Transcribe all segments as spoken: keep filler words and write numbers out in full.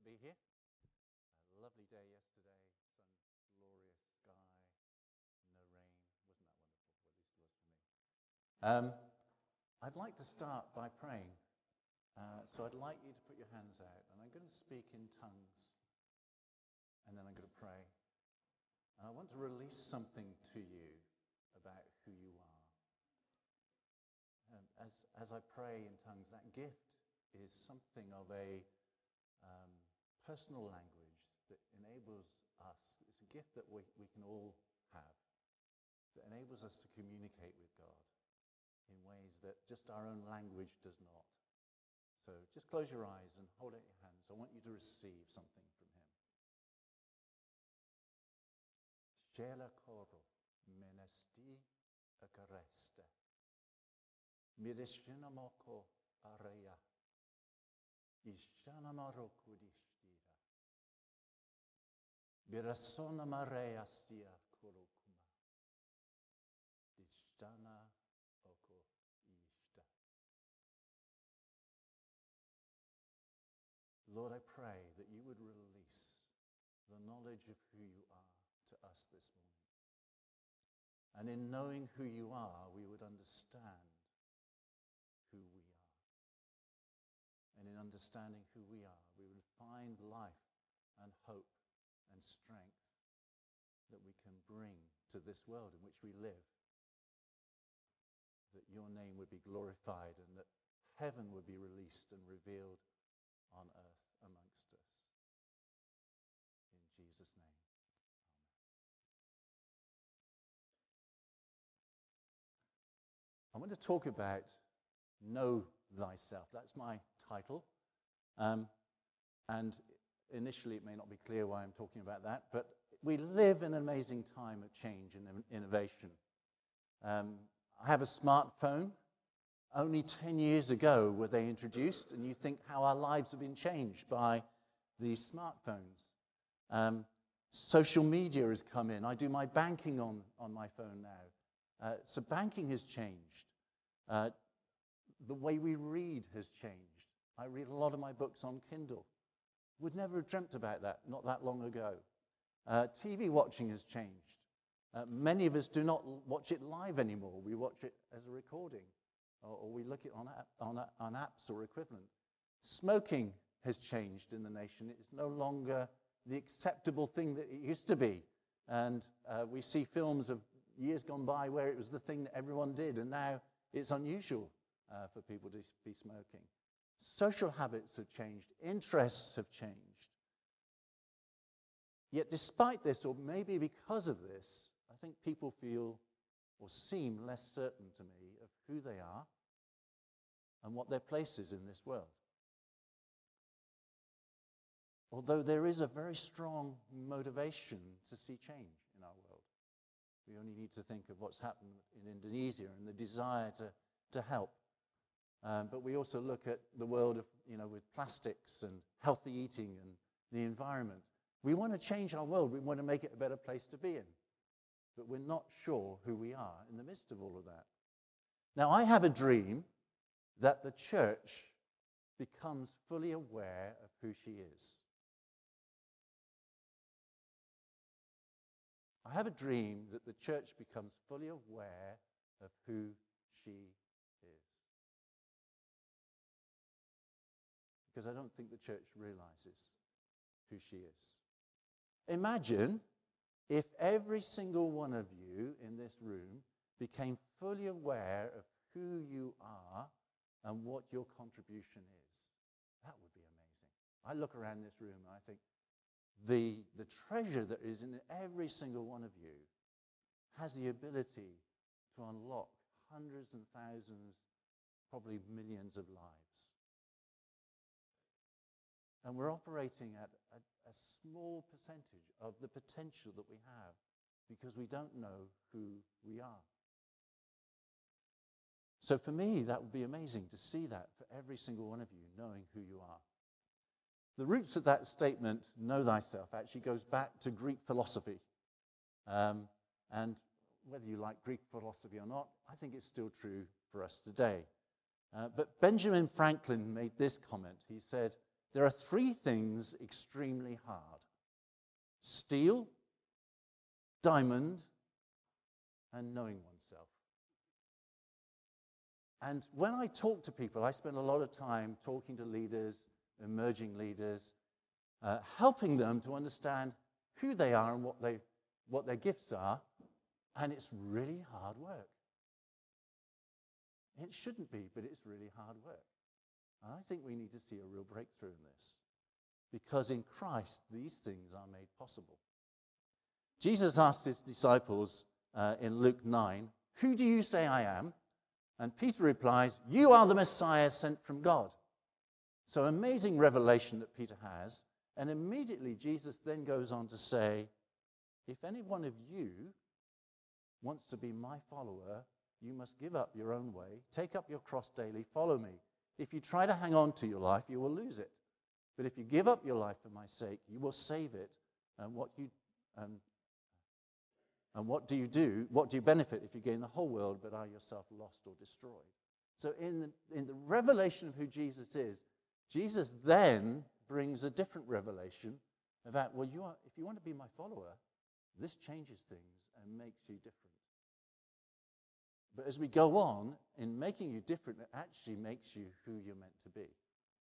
be here. A lovely day yesterday, sun, glorious sky, no rain. Wasn't that wonderful? Well, at least it was for me. Um, I'd like to start by praying. Uh, so I'd like you to put your hands out, and I'm going to speak in tongues, and then I'm going to pray. And I want to release something to you about who you are. Um, as, as I pray in tongues, that gift is something of a um, personal language that enables us. It's a gift that we, we can all have, that enables us to communicate with God in ways that just our own language does not. So just close your eyes and hold out your hands. I want you to receive something from him. Shela koro menesti akareste. Mirishinamoko areya. Ishanamaro kudishtira. Birasona mareya stia korokuma. Dishtana oko ishta. Lord, I pray that you would release the knowledge of who you are to us this morning. And in knowing who you are, we would understand who we are. And in understanding who we are, we would find life and hope and strength that we can bring to this world in which we live. That your name would be glorified and that heaven would be released and revealed on earth amongst us. In Jesus' name, amen. I want to talk about Know Thyself. That's my title. Um, and initially it may not be clear why I'm talking about that, but we live in an amazing time of change and innovation. Um, I have a smartphone. Only ten years ago were they introduced, and you think how our lives have been changed by these smartphones. Um, social media has come in. I do my banking on, on my phone now. Uh, so banking has changed. Uh, the way we read has changed. I read a lot of my books on Kindle. Would never have dreamt about that not that long ago. Uh, T V watching has changed. Uh, many of us do not watch it live anymore. We watch it as a recording. Or, or we look at it on, app, on, on apps or equivalent. Smoking has changed in the nation. It is no longer the acceptable thing that it used to be. And uh, we see films of years gone by where it was the thing that everyone did, and now it's unusual uh, for people to be smoking. Social habits have changed. Interests have changed. Yet despite this, or maybe because of this, I think people feel or seem less certain to me of who they are and what their place is in this world. Although there is a very strong motivation to see change in our world. We only need to think of what's happened in Indonesia and the desire to, to help. Um, but we also look at the world of, you know, with plastics and healthy eating and the environment. We want to change our world. We want to make it a better place to be in. But we're not sure who we are in the midst of all of that. Now, I have a dream that the church becomes fully aware of who she is. I have a dream that the church becomes fully aware of who she is. Because I don't think the church realizes who she is. Imagine if every single one of you in this room became fully aware of who you are and what your contribution is. That would be amazing. I look around this room and I think the, the treasure that is in every single one of you has the ability to unlock hundreds and thousands, probably millions of lives. And we're operating at a, a small percentage of the potential that we have because we don't know who we are. So for me, that would be amazing to see that for every single one of you, knowing who you are. The roots of that statement, know thyself, actually goes back to Greek philosophy. Um, and whether you like Greek philosophy or not, I think it's still true for us today. Uh, but Benjamin Franklin made this comment. He said, there are three things extremely hard: steel, diamond, and knowing oneself. And when I talk to people, I spend a lot of time talking to leaders, emerging leaders, uh, helping them to understand who they are and what, they, what their gifts are, and it's really hard work. It shouldn't be, but it's really hard work. And I think we need to see a real breakthrough in this, because in Christ, these things are made possible. Jesus asked his disciples uh, in Luke nine, "Who do you say I am?" And Peter replies, "You are the Messiah sent from God." So amazing revelation that Peter has. And immediately Jesus then goes on to say, "If any one of you wants to be my follower, you must give up your own way, take up your cross daily, follow me. If you try to hang on to your life, you will lose it. But if you give up your life for my sake, you will save it. And what you um, and what do you do? What do you benefit if you gain the whole world but are yourself lost or destroyed?" So in the, in the revelation of who Jesus is, Jesus then brings a different revelation about, well, you are, if you want to be my follower, this changes things and makes you different. But as we go on, in making you different, it actually makes you who you're meant to be.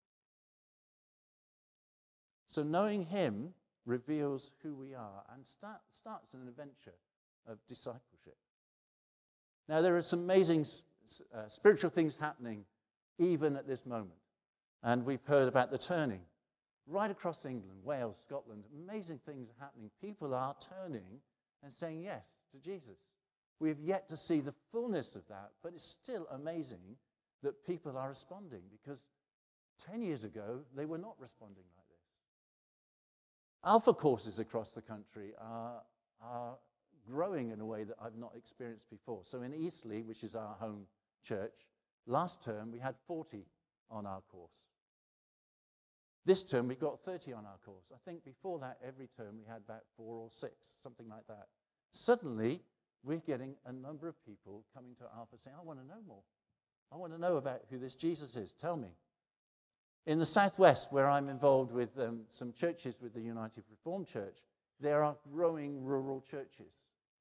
So knowing him reveals who we are and start, starts an adventure of discipleship. Now, there are some amazing uh, spiritual things happening even at this moment. And we've heard about the turning. Right across England, Wales, Scotland, amazing things are happening. People are turning and saying yes to Jesus. We have yet to see the fullness of that, but it's still amazing that people are responding, because ten years ago, they were not responding like this. Alpha courses across the country are, are growing in a way that I've not experienced before. So in Eastleigh, which is our home church, last term we had forty on our course. This term we got thirty on our course. I think before that, every term we had about four or six, something like that. Suddenly, we're getting a number of people coming to Alpha saying, "I want to know more. I want to know about who this Jesus is. Tell me." In the Southwest, where I'm involved with um, some churches with the United Reformed Church, there are growing rural churches.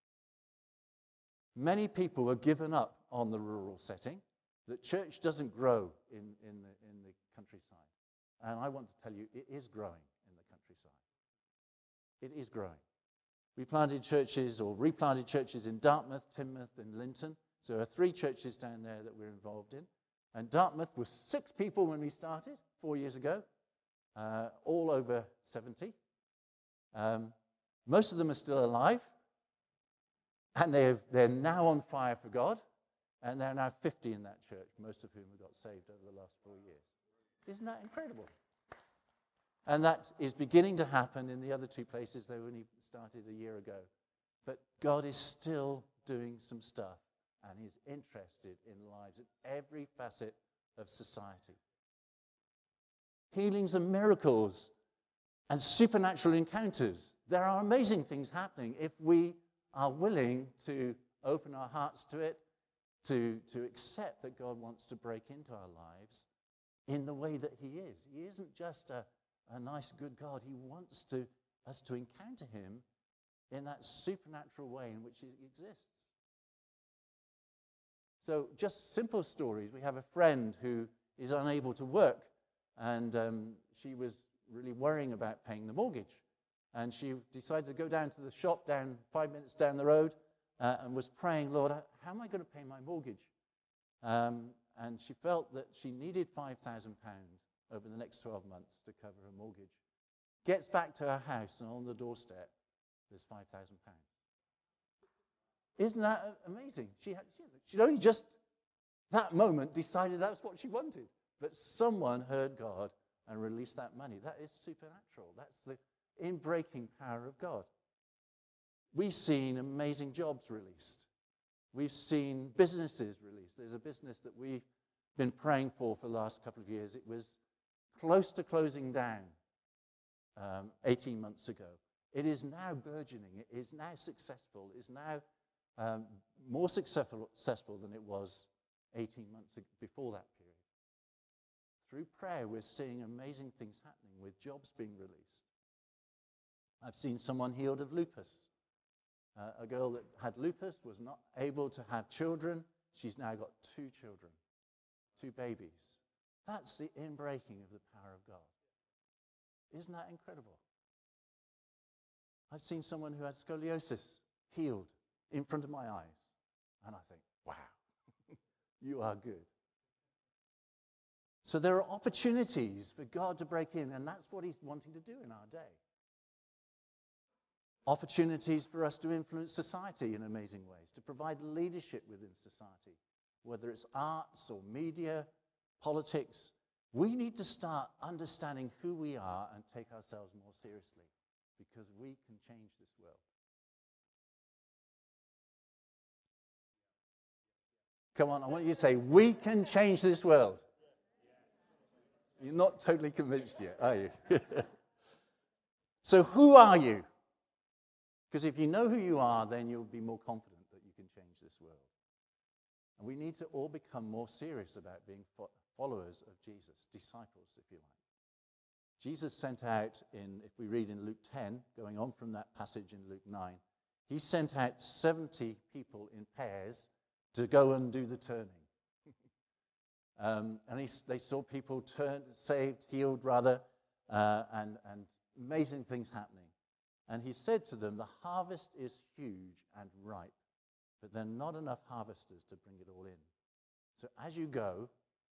Many people have given up on the rural setting. The church doesn't grow in, in, the, in the countryside. And I want to tell you, it is growing in the countryside. It is growing. We planted churches or replanted churches in Dartmouth, Teignmouth, and Linton. So there are three churches down there that we're involved in. And Dartmouth was six people when we started four years ago, uh, all over seventy. Um, most of them are still alive, and they're, they're now on fire for God, and there are now fifty in that church, most of whom have got saved over the last four years. Isn't that incredible? And that is beginning to happen in the other two places. They only started a year ago. But God is still doing some stuff, and he's interested in lives in every facet of society. Healings and miracles and supernatural encounters. There are amazing things happening if we are willing to open our hearts to it, to, to accept that God wants to break into our lives in the way that he is. He isn't just a, a nice, good God. He wants to, us to encounter him in that supernatural way in which he exists. So just simple stories. We have a friend who is unable to work, and um, she was really worrying about paying the mortgage. And she decided to go down to the shop down five minutes down the road uh, and was praying, "Lord, how am I going to pay my mortgage?" Um, and she felt that she needed five thousand pounds over the next twelve months to cover her mortgage. Gets back to her house, and on the doorstep, there's five thousand pounds. Isn't that amazing? She had, she'd only just, that moment, decided that's what she wanted. But someone heard God and released that money. That is supernatural. That's the in-breaking power of God. We've seen amazing jobs released. We've seen businesses released. There's a business that we've been praying for for the last couple of years. It was close to closing down um, eighteen months ago. It is now burgeoning. It is now successful. It is now um, more successful, successful than it was eighteen months before that period. through prayer, we're seeing amazing things happening with jobs being released. I've seen someone healed of lupus. Uh, a girl that had lupus was not able to have children. She's now got two children, two babies. That's the inbreaking of the power of God. Isn't that incredible? I've seen someone who had scoliosis healed in front of my eyes. And I think, wow, you are good. So there are opportunities for God to break in, and that's what he's wanting to do in our day. Opportunities for us to influence society in amazing ways, to provide leadership within society, whether it's arts or media, politics. We need to start understanding who we are and take ourselves more seriously, because we can change this world. Come on, I want you to say, we can change this world. You're not totally convinced yet, are you? So who are you? Because if you know who you are, then you'll be more confident that you can change this world. And we need to all become more serious about being fo- followers of Jesus, disciples, if you like. Jesus sent out in, if we read in Luke ten, going on from that passage in Luke nine, he sent out seventy people in pairs to go and do the turning. um, and he, they saw people turned, saved, healed rather, uh, and, and amazing things happening. And he said to them, the harvest is huge and ripe, but there are not enough harvesters to bring it all in. So as you go,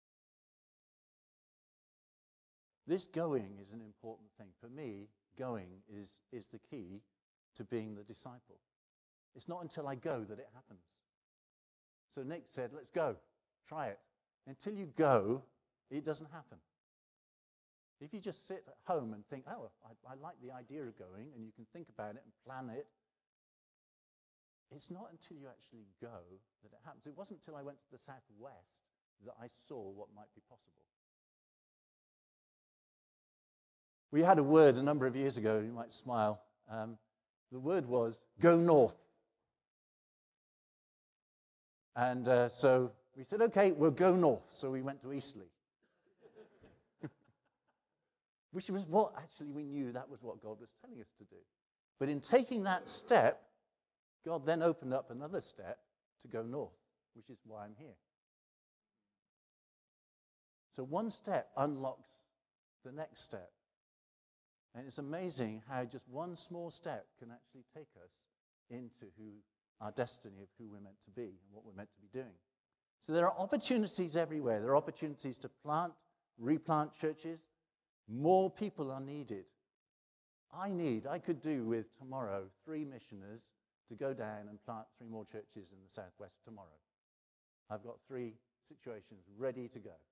this going is an important thing. For me, going is, is the key to being the disciple. It's not until I go that it happens. So Nick said, let's go, try it. Until you go, it doesn't happen. If you just sit at home and think, oh, I, I like the idea of going, and you can think about it and plan it, it's not until you actually go that it happens. It wasn't until I went to the southwest that I saw what might be possible. We had a word a number of years ago, you might smile. Um, the word was, go north. And uh, so we said, okay, we'll go north. So we went to Eastleigh. Which was what, actually, we knew that was what God was telling us to do. But in taking that step, God then opened up another step to go north, which is why I'm here. So one step unlocks the next step. And it's amazing how just one small step can actually take us into who our destiny of who we're meant to be and what we're meant to be doing. So there are opportunities everywhere. There are opportunities to plant, replant churches. More people are needed. I need, I could do with tomorrow three missioners to go down and plant three more churches in the southwest tomorrow. I've got three situations ready to go.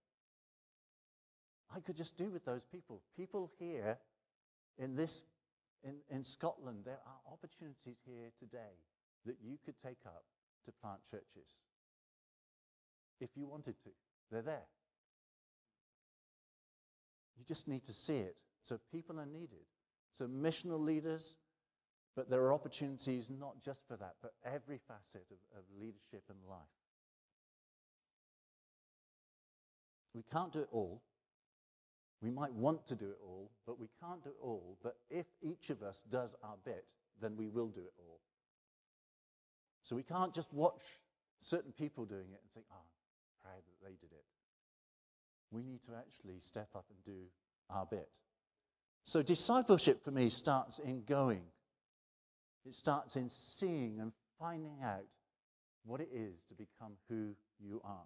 I could just do with those people. People here in this, in, in Scotland, there are opportunities here today that you could take up to plant churches. If you wanted to, they're there. You just need to see it. So people are needed. So missional leaders, but there are opportunities not just for that, but every facet of, of leadership and life. We can't do it all. We might want to do it all, but we can't do it all. But if each of us does our bit, then we will do it all. So we can't just watch certain people doing it and think, oh, I'm proud that they did it. We need to actually step up and do our bit. So discipleship for me starts in going. It starts in seeing and finding out what it is to become who you are.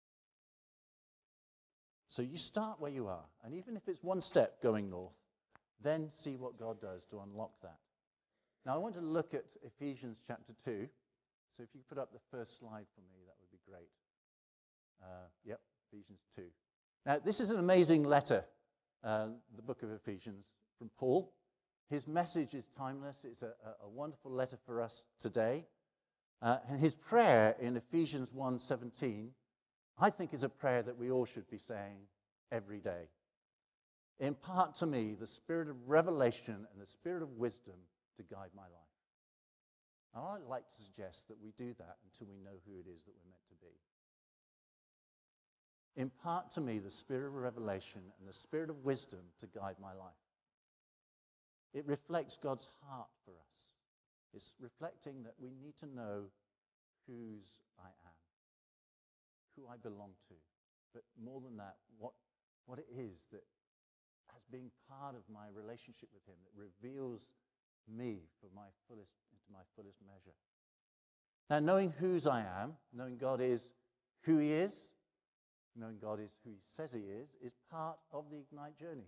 So you start where you are, and even if it's one step going north, then see what God does to unlock that. Now I want to look at Ephesians chapter two. So if you put up the first slide for me, that would be great. Uh, yep, Ephesians two. Now, this is an amazing letter, uh, the book of Ephesians, from Paul. His message is timeless. It's a, a wonderful letter for us today. Uh, and his prayer in Ephesians one seventeen, I think, is a prayer that we all should be saying every day. Impart to me the spirit of revelation and the spirit of wisdom to guide my life. And I'd like to suggest that we do that until we know who it is that we're meant to be. impart to me the spirit of revelation and the spirit of wisdom to guide my life. It reflects God's heart for us. It's reflecting that we need to know whose I am, who I belong to, but more than that, what, what it is that as being part of my relationship with him that reveals me for my fullest, into my fullest measure. Now, knowing whose I am, knowing God is who he is, knowing God is who he says he is, is part of the Ignite journey.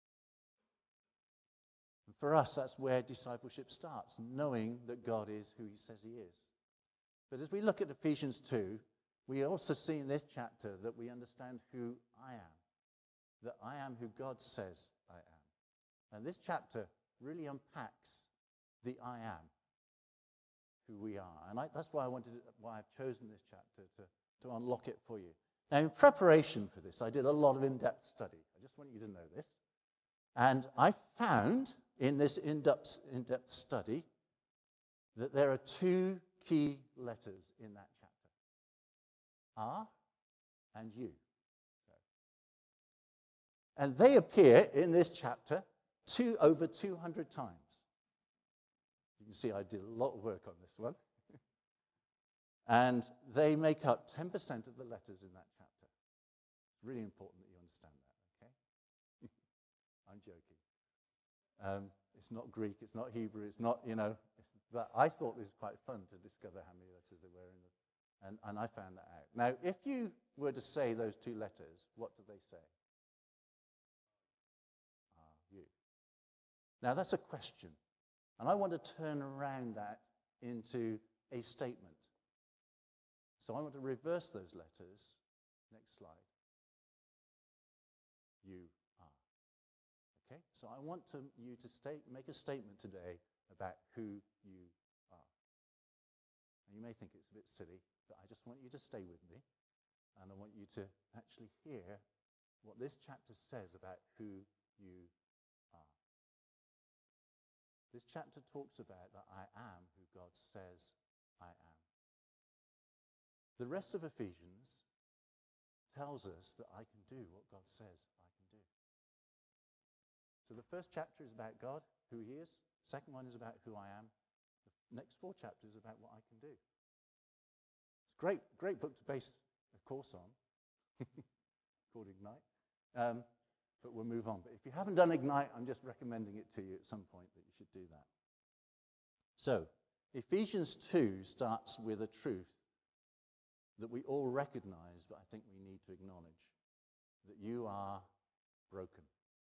And for us, that's where discipleship starts, knowing that God is who he says he is. But as we look at Ephesians two, we also see in this chapter that we understand who I am, that I am who God says I am. And this chapter really unpacks the I am, who we are. And I, that's why I wanted, why I've chosen this chapter to, to unlock it for you. Now, in preparation for this, I did a lot of in-depth study. I just want you to know this. And I found in this in-depth, in-depth study that there are two key letters in that chapter. R and U. And they appear in this chapter two, over two hundred times. You can see I did a lot of work on this one. And they make up ten percent of the letters in that chapter. It's really important that you understand that, okay? I'm joking. Um, it's not Greek, it's not Hebrew, it's not, you know, it's, but I thought it was quite fun to discover how many letters there were in the, and, and I found that out. Now, if you were to say those two letters, what do they say? Ah, you. Now, that's a question. And I want to turn around that into a statement. So I want to reverse those letters. Next slide. You are. Okay? So I want to, you to state, make a statement today about who you are. And you may think it's a bit silly, but I just want you to stay with me. And I want you to actually hear what this chapter says about who you are. This chapter talks about that I am who God says I am. The rest of Ephesians tells us that I can do what God says I can do. So the first chapter is about God, who he is. Second one is about who I am. The next four chapters about what I can do. It's a great, great book to base a course on, called Ignite. Um, but we'll move on. But if you haven't done Ignite, I'm just recommending it to you at some point that you should do that. So, Ephesians two starts with a truth that we all recognize, but I think we need to acknowledge, that you are broken.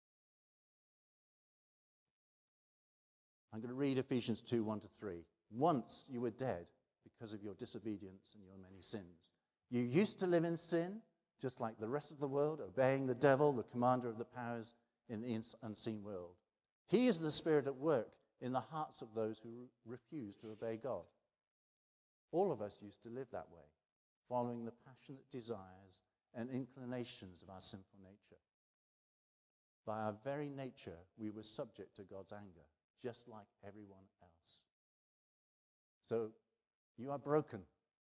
I'm going to read Ephesians two, one to three. Once you were dead because of your disobedience and your many sins. You used to live in sin, just like the rest of the world, obeying the devil, the commander of the powers in the unseen world. He is the spirit at work in the hearts of those who refuse to obey God. All of us used to live that way, following the passionate desires and inclinations of our sinful nature. By our very nature, we were subject to God's anger, just like everyone else. So, you are broken.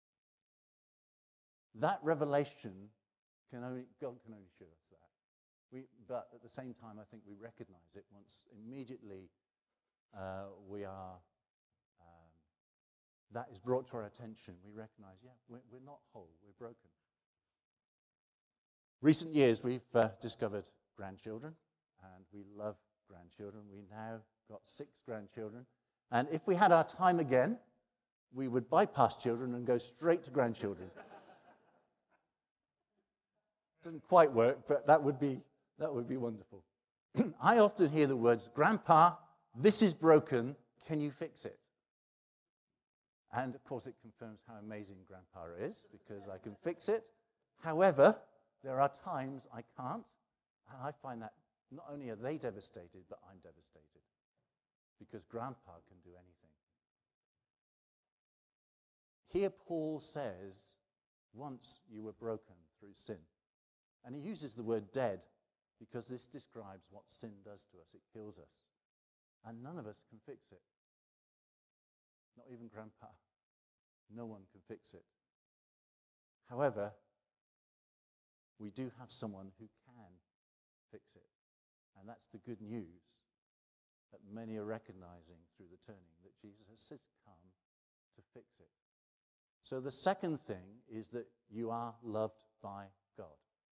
That revelation can only, God can only show us that. We, but at the same time, I think we recognize it once immediately uh, we are, um, that is brought to our attention. We recognize, yeah, we're, we're not whole, we're broken. Recent years, we've uh, discovered grandchildren, and we love grandchildren. We now got six grandchildren. And if we had our time again, we would bypass children and go straight to grandchildren. Doesn't quite work, but that would be, that would be wonderful. I often hear the words, Grandpa, this is broken, can you fix it? And of course it confirms how amazing Grandpa is, because I can fix it. However, there are times I can't, and I find that not only are they devastated, but I'm devastated, because Grandpa can do anything. Here Paul says, once you were broken through sin. And he uses the word dead because this describes what sin does to us. It kills us. And none of us can fix it. Not even Grandpa. No one can fix it. However, we do have someone who can fix it. And that's the good news that many are recognizing through the turning, that Jesus has come to fix it. So the second thing is that you are loved by God.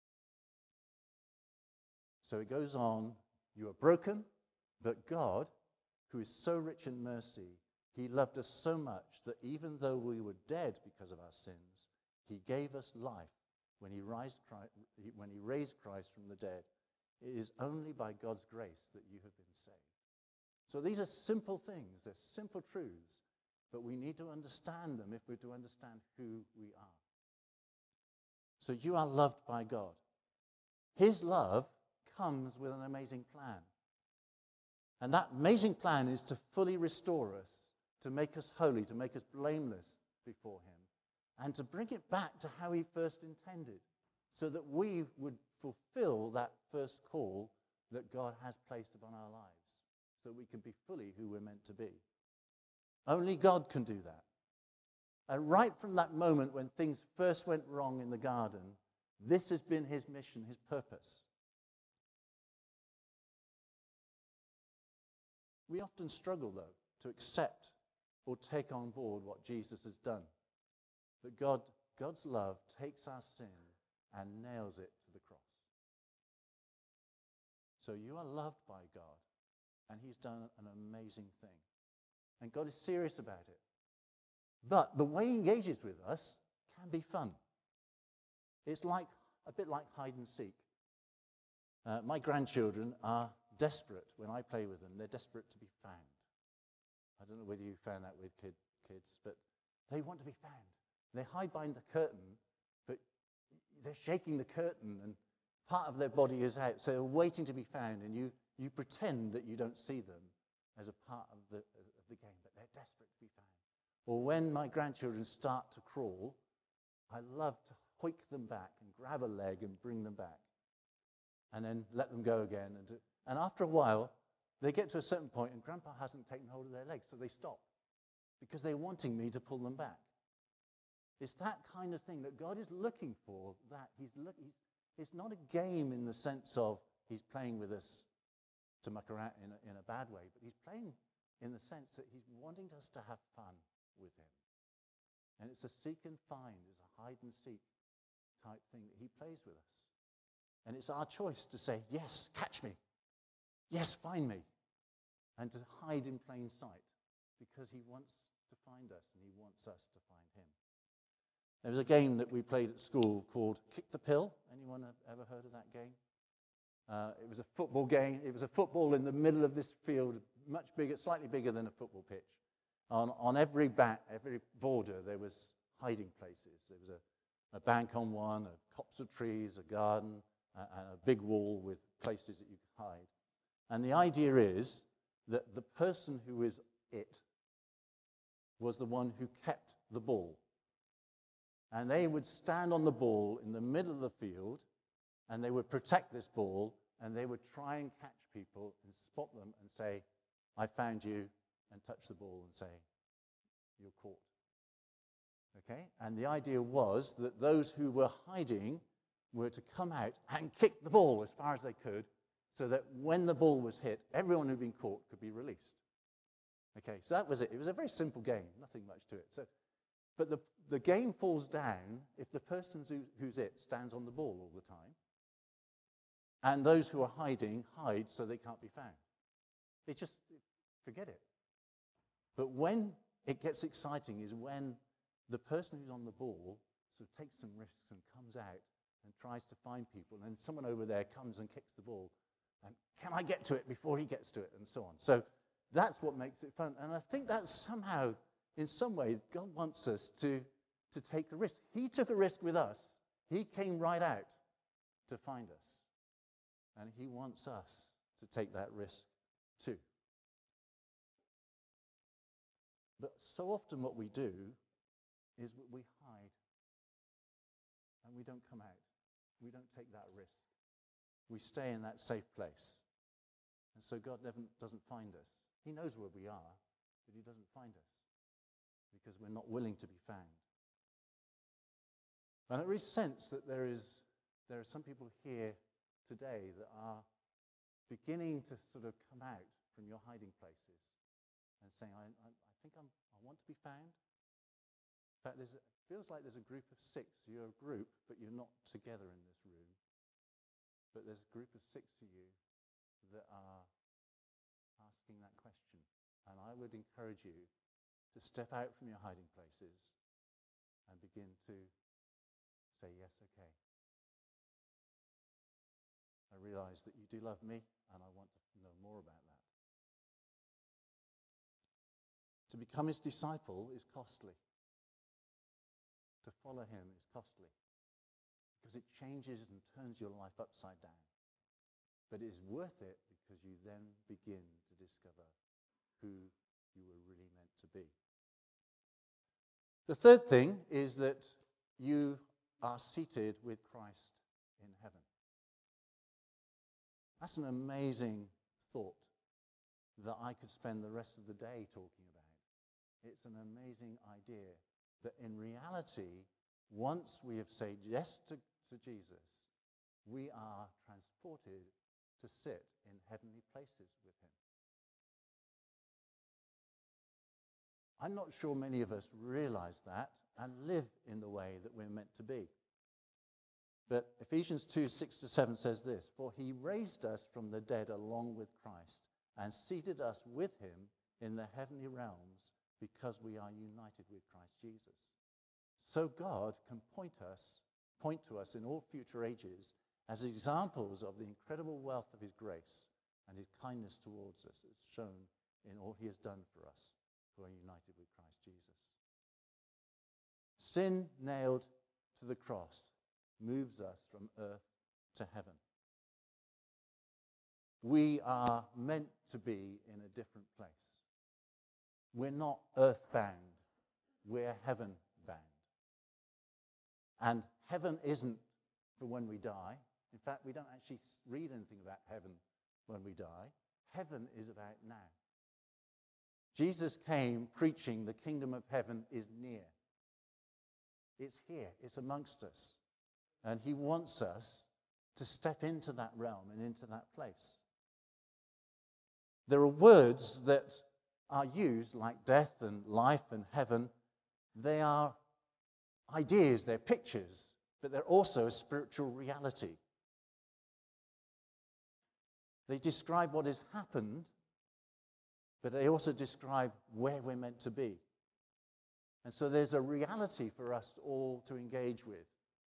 So it goes on, you are broken, but God, who is so rich in mercy, he loved us so much that even though we were dead because of our sins, he gave us life when he raised Christ, when he raised Christ from the dead. It is only by God's grace that you have been saved. So these are simple things, they're simple truths, but we need to understand them if we're to understand who we are. So you are loved by God. His love comes with an amazing plan. And that amazing plan is to fully restore us, to make us holy, to make us blameless before him, and to bring it back to how he first intended, so that we would fulfill that first call that God has placed upon our lives, so we can be fully who we're meant to be. Only God can do that. And right from that moment when things first went wrong in the garden, this has been his mission, his purpose. We often struggle, though, to accept or take on board what Jesus has done. But God, God's love takes our sin and nails it to the cross. So you are loved by God, and he's done an amazing thing. And God is serious about it. But the way he engages with us can be fun. It's like a bit like hide and seek. Uh, my grandchildren are desperate when I play with them. They're desperate to be found. I don't know whether you found that with kid, kids, but they want to be found. They hide behind the curtain, but they're shaking the curtain, and part of their body is out, so they're waiting to be found, and you, you pretend that you don't see them as a part of the, of the game, but they're desperate to be found. Or when my grandchildren start to crawl, I love to hoik them back and grab a leg and bring them back, and then let them go again. And, do, and after a while, they get to a certain point, and Grandpa hasn't taken hold of their legs, so they stop, because they're wanting me to pull them back. It's that kind of thing that God is looking for, that he's look, he's, it's not a game in the sense of he's playing with us to muck around in a, in a bad way, but he's playing in the sense that he's wanting us to have fun with him. And it's a seek and find, it's a hide and seek type thing that he plays with us. And it's our choice to say, yes, catch me. Yes, find me. And to hide in plain sight, because he wants to find us and he wants us to find him. There was a game that we played at school called Kick the Pill. Anyone have ever heard of that game? Uh, it was a football game. It was a football in the middle of this field, much bigger, slightly bigger than a football pitch. On, on every back, every border, there was hiding places. There was a, a bank on one, a copse of trees, a garden, uh, and a big wall with places that you could hide. And the idea is that the person who is it was the one who kept the ball. And they would stand on the ball in the middle of the field, and they would protect this ball, and they would try and catch people and spot them and say, I found you, and touch the ball and say, you're caught. Okay? And the idea was that those who were hiding were to come out and kick the ball as far as they could, so that when the ball was hit, everyone who'd been caught could be released. Okay, so that was it. It was a very simple game, nothing much to it. So, but the, the game falls down if the person who, who's it stands on the ball all the time, and those who are hiding hide so they can't be found. It just, forget it. But when it gets exciting is when the person who's on the ball sort of takes some risks and comes out and tries to find people, and then someone over there comes and kicks the ball, and can I get to it before he gets to it, and so on. So that's what makes it fun. And I think that somehow, in some way, God wants us to, to take a risk. He took a risk with us. He came right out to find us. And he wants us to take that risk too. But so often what we do is we hide. And we don't come out. We don't take that risk. We stay in that safe place. And so God never, doesn't find us. He knows where we are, but he doesn't find us because we're not willing to be found. And there is sense that there is there are some people here today that are beginning to sort of come out from your hiding places and saying, I, I, I think I'm, I want to be found. In fact, there's a, it feels like there's a group of six. You're a group, but you're not together in this room. But there's a group of six of you that are asking that question. And I would encourage you to step out from your hiding places and begin to say, yes, okay. I realize that you do love me, and I want to know more about that. To become his disciple is costly. To follow him is costly because it changes and turns your life upside down. But it is worth it because you then begin to discover who you were really meant to be. The third thing is that you are seated with Christ in heaven. That's an amazing thought that I could spend the rest of the day talking about. It's an amazing idea that in reality, once we have said yes to, to Jesus, we are transported to sit in heavenly places with him. I'm not sure many of us realize that and live in the way that we're meant to be. But Ephesians two, six to seven says this, for he raised us from the dead along with Christ and seated us with him in the heavenly realms because we are united with Christ Jesus. So God can point us, point to us in all future ages as examples of the incredible wealth of his grace and his kindness towards us as shown in all he has done for us who are united with Christ Jesus. Sin nailed to the cross moves us from earth to heaven. We are meant to be in a different place. We're not earthbound, we're heaven-bound. And heaven isn't for when we die. In fact, we don't actually read anything about heaven when we die. Heaven is about now. Jesus came preaching the kingdom of heaven is near. It's here, it's amongst us. And he wants us to step into that realm and into that place. There are words that are used like death and life and heaven. They are ideas, they're pictures, but they're also a spiritual reality. They describe what has happened, but they also describe where we're meant to be. And so there's a reality for us all to engage with.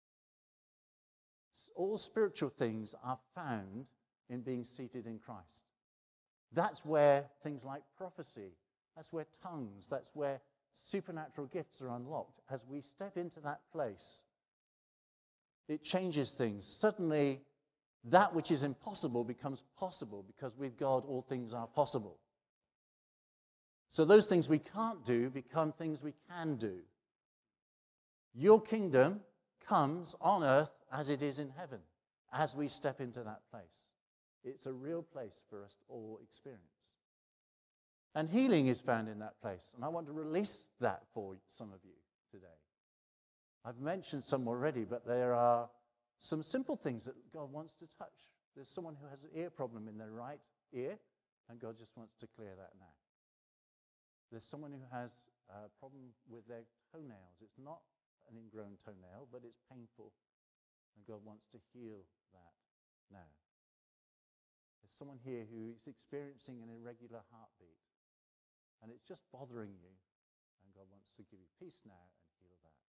All spiritual things are found in being seated in Christ. That's where things like prophecy, that's where tongues, that's where supernatural gifts are unlocked. As we step into that place, it changes things. Suddenly, that which is impossible becomes possible because with God, all things are possible. So those things we can't do become things we can do. Your kingdom comes on earth as it is in heaven, as we step into that place. It's a real place for us to all experience. And healing is found in that place, and I want to release that for some of you today. I've mentioned some already, but there are some simple things that God wants to touch. There's someone who has an ear problem in their right ear, and God just wants to clear that now. There's someone who has a problem with their toenails. It's not an ingrown toenail, but it's painful, and God wants to heal that now. There's someone here who is experiencing an irregular heartbeat, and it's just bothering you, and God wants to give you peace now and heal that.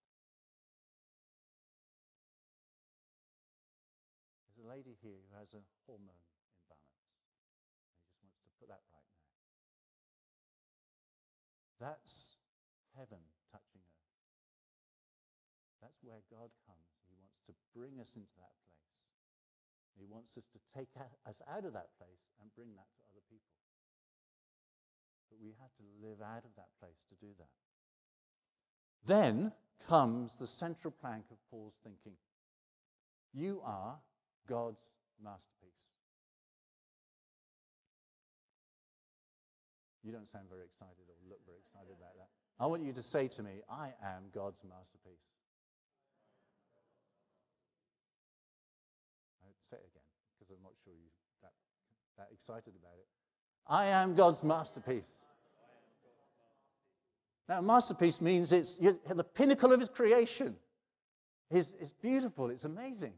There's a lady here who has a hormone imbalance, and he just wants to put that right now. That's heaven touching earth. That's where God comes. He wants to bring us into that place. He wants us to take us out of that place and bring that to other people. But we have to live out of that place to do that. Then comes the central plank of Paul's thinking. You are God's masterpiece. You don't sound very excited or look very excited about that. I want you to say to me, I am God's masterpiece. because I'm not sure you're that, that excited about it. I am God's masterpiece. Now, masterpiece means it's you're at the pinnacle of his creation. It's, it's beautiful. It's amazing.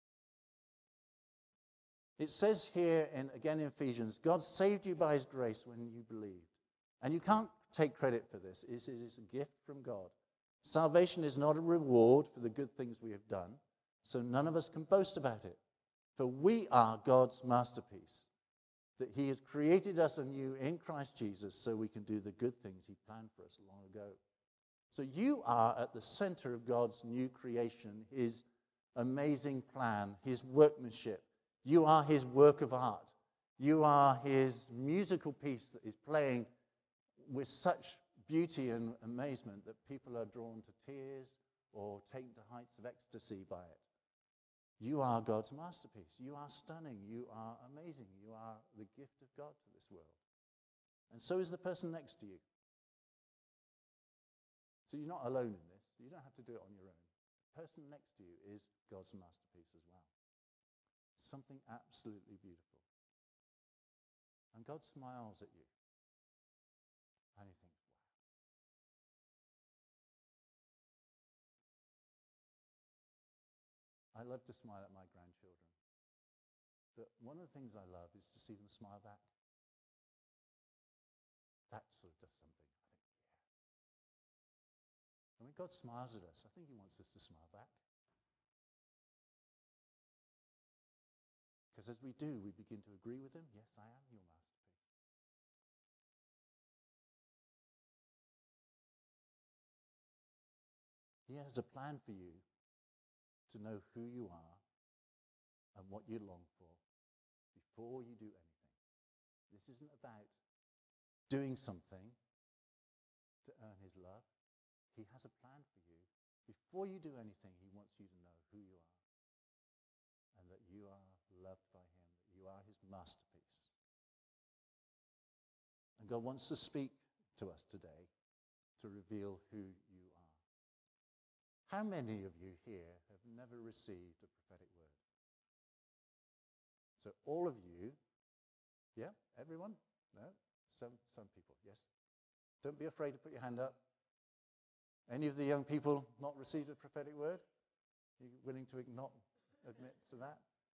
It says here, in, again in Ephesians, God saved you by his grace when you believed. And you can't take credit for this. It is a gift from God. Salvation is not a reward for the good things we have done, so none of us can boast about it. For we are God's masterpiece, that he has created us anew in Christ Jesus so we can do the good things he planned for us long ago. So you are at the center of God's new creation, his amazing plan, his workmanship. You are his work of art. You are his musical piece that is playing with such beauty and amazement that people are drawn to tears or taken to heights of ecstasy by it. You are God's masterpiece. You are stunning. You are amazing. You are the gift of God to this world. And so is the person next to you. So you're not alone in this. You don't have to do it on your own. The person next to you is God's masterpiece as well. Something absolutely beautiful. And God smiles at you. And you think, wow. I love to smile at my grandchildren. But one of the things I love is to see them smile back. That sort of does something. I think, yeah. And when God smiles at us, I think he wants us to smile back. Because as we do, we begin to agree with him. Yes, I am your masterpiece. He has a plan for you to know who you are and what you long for before you do anything. This isn't about doing something to earn his love. He has a plan for you. Before you do anything, he wants you to know who you are and that you are loved by him, that you are his masterpiece. And God wants to speak to us today to reveal who you are. How many of you here have never received a prophetic word? So all of you, yeah, everyone? No? Some, some people, yes. Don't be afraid to put your hand up. Any of the young people not received a prophetic word? Are you willing to not admit to that?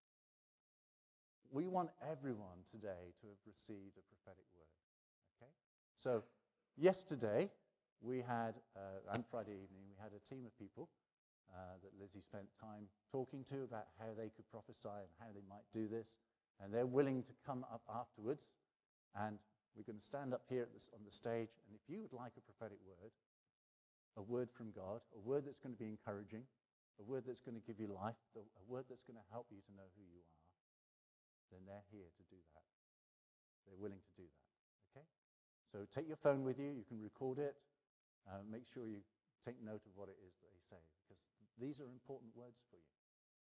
We want everyone today to have received a prophetic word. Okay? So yesterday, we had, uh, and Friday evening, we had a team of people uh, that Lizzie spent time talking to about how they could prophesy and how they might do this. And they're willing to come up afterwards. And we're going to stand up here at this, on the stage. And if you would like a prophetic word, a word from God, a word that's going to be encouraging, a word that's going to give you life, a word that's going to help you to know who you are, then they're here to do that. They're willing to do that. Okay? So take your phone with you. You can record it. Uh, make sure you take note of what it is that they say, because these are important words for you.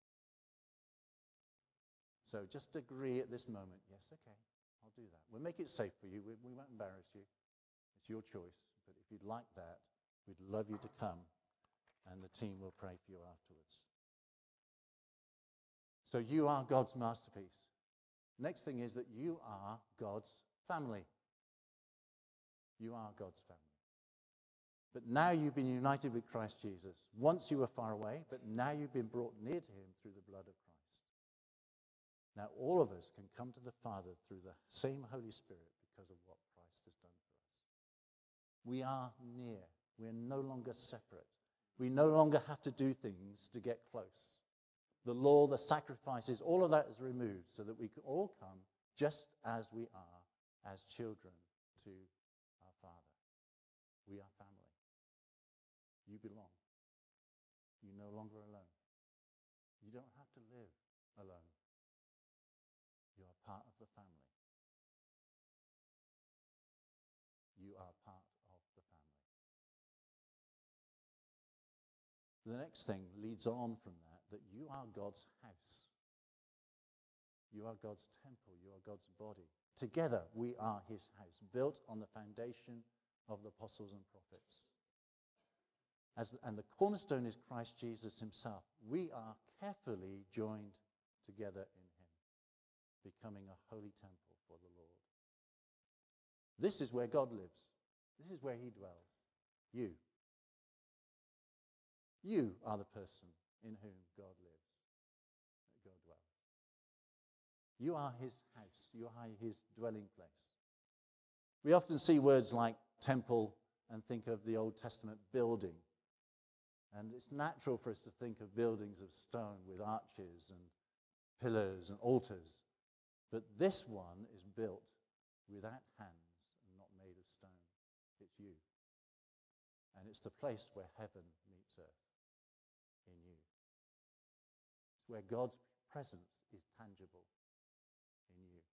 So just agree at this moment, yes, okay, I'll do that. We'll make it safe for you. We, we won't embarrass you. It's your choice. But if you'd like that, we'd love you to come, and the team will pray for you afterwards. So you are God's masterpiece. Next thing is that you are God's family. You are God's family. But now you've been united with Christ Jesus. Once you were far away, but now you've been brought near to him through the blood of Christ. Now all of us can come to the Father through the same Holy Spirit because of what Christ has done for us. We are near. We're no longer separate. We no longer have to do things to get close. The law, the sacrifices, all of that is removed so that we can all come just as we are, as children to our Father. We are family. You belong. You're no longer alone. You don't have to live alone. You are part of the family. You are part of the family. The next thing leads on from that, that you are God's house. You are God's temple. You are God's body. Together, we are his house, built on the foundation of the apostles and prophets. As, and the cornerstone is Christ Jesus himself. We are carefully joined together in him. becoming a holy temple for the Lord. This is where God lives. This is where he dwells. You. You are the person in whom God lives, that God dwells. You are his house. You are his dwelling place. We often see words like temple and think of the Old Testament building. And it's natural for us to think of buildings of stone with arches and pillars and altars. But this one is built without hands and not made of stone. It's you. And it's the place where heaven meets earth, in you. It's where God's presence is tangible, in you.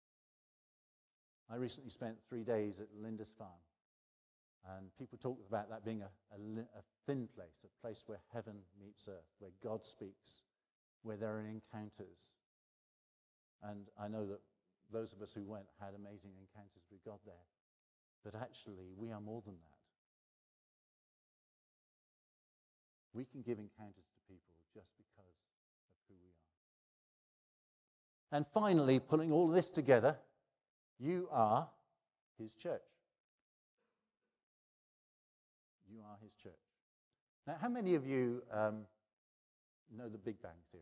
I recently spent three days at Lindisfarne. And people talk about that being a, a, a thin place, a place where heaven meets earth, where God speaks, where there are encounters. And I know that those of us who went had amazing encounters with God there. But actually, we are more than that. We can give encounters to people just because of who we are. And finally, pulling all this together, you are his church. You are his church. Now, how many of you um, know the Big Bang Theory?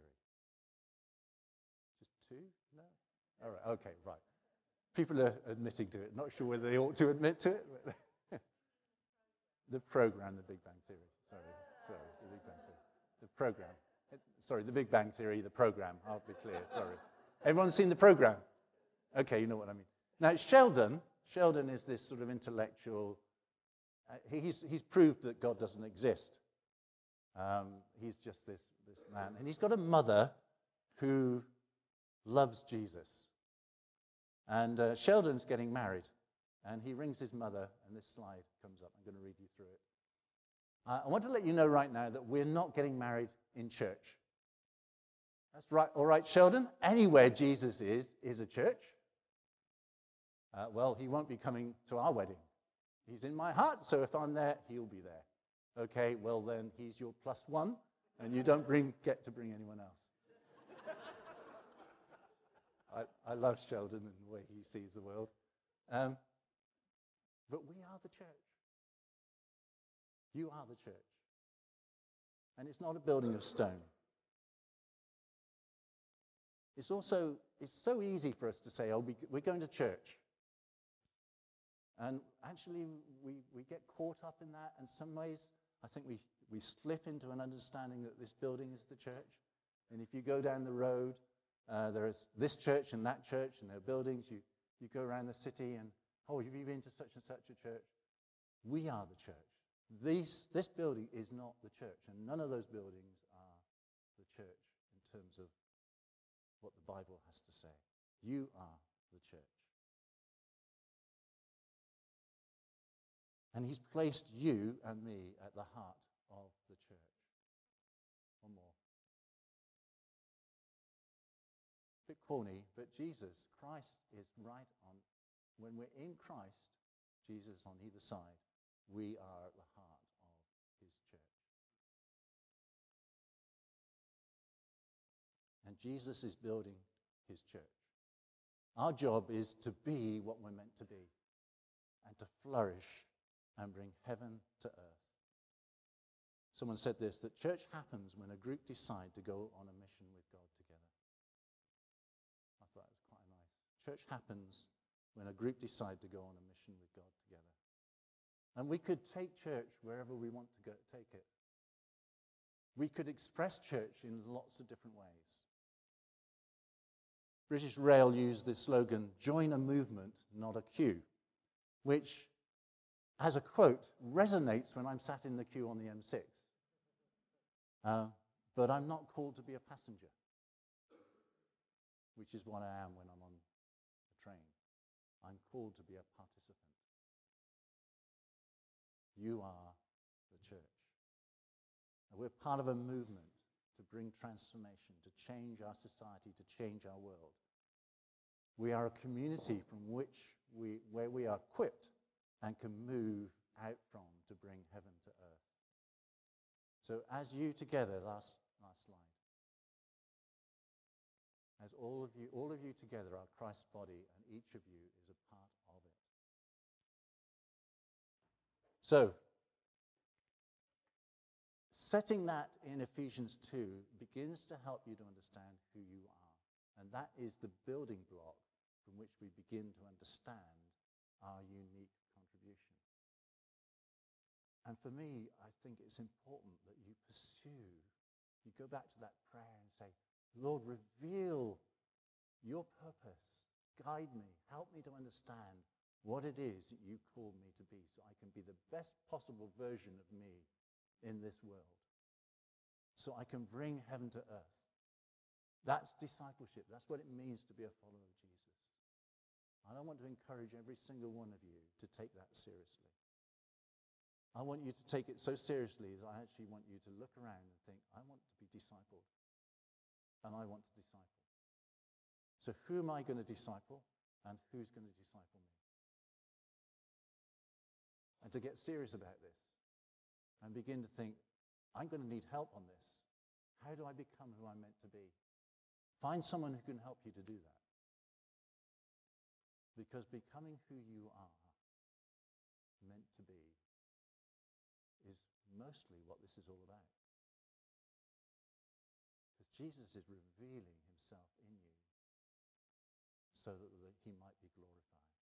Just two? No? All right, okay, right. People are admitting to it. Not sure whether they ought to admit to it. But the program, the Big Bang Theory. Sorry, sorry, the Big Bang Theory. The program. Sorry, the Big Bang Theory, the program. I'll be clear, sorry. Everyone's seen the program? Okay, you know what I mean. Now, Sheldon, Sheldon is this sort of intellectual. Uh, he's, he's proved that God doesn't exist. Um, he's just this, this man. And he's got a mother who loves Jesus. And uh, Sheldon's getting married. And he rings his mother, and this slide comes up. I'm going to read you through it. Uh, I want to let you know right now that we're not getting married in church. That's right. All right, Sheldon, anywhere Jesus is, is a church. Uh, well, he won't be coming to our wedding. He's in my heart, so if I'm there, he'll be there. Okay, well then, he's your plus one, and you don't bring get to bring anyone else. I, I love Sheldon and the way he sees the world. Um, but we are the church. You are the church. And it's not a building of stone. It's also, it's so easy for us to say, oh, we're going to church. And actually, we, we get caught up in that. In some ways, I think we, we slip into an understanding that this building is the church. And if you go down the road, uh, there is this church and that church, and there are buildings. You, you go around the city, and, oh, have you been to such and such a church? We are the church. These, this building is not the church, and none of those buildings are the church in terms of what the Bible has to say. You are the church. And he's placed you and me at the heart of the church. One more. A bit corny, but Jesus, Christ is right on. When we're in Christ, Jesus on either side, we are at the heart of his church. And Jesus is building his church. Our job is to be what we're meant to be and to flourish and bring heaven to earth. Someone said this, that church happens when a group decide to go on a mission with God together. I thought it was quite nice. Church happens when a group decide to go on a mission with God together. And we could take church wherever we want to go, take it. We could express church in lots of different ways. British Rail used the slogan, join a movement, not a queue, which, as a quote, resonates when I'm sat in the queue on the M six. Uh, but I'm not called to be a passenger, which is what I am when I'm on a train. I'm called to be a participant. You are the church. And we're part of a movement to bring transformation, to change our society, to change our world. We are a community from which we, where we are equipped and can move out from to bring heaven to earth. So as you together, last, last slide, as all of you, all of you together are Christ's body, and each of you is a part of it. So, setting that in Ephesians two begins to help you to understand who you are. And that is the building block from which we begin to understand our unique contribution. And for me, I think it's important that you pursue, you go back to that prayer and say, Lord, reveal your purpose, guide me, help me to understand what it is that you called me to be so I can be the best possible version of me in this world, so I can bring heaven to earth. That's discipleship. That's what it means to be a follower of Jesus. And I want to encourage every single one of you to take that seriously. I want you to take it so seriously as I actually want you to look around and think, I want to be discipled, and I want to disciple. So who am I going to disciple, and who's going to disciple me? And to get serious about this and begin to think, I'm going to need help on this. How do I become who I'm meant to be? Find someone who can help you to do that. Because becoming who you are meant to be is mostly what this is all about. Because Jesus is revealing himself in you so that he might be glorified.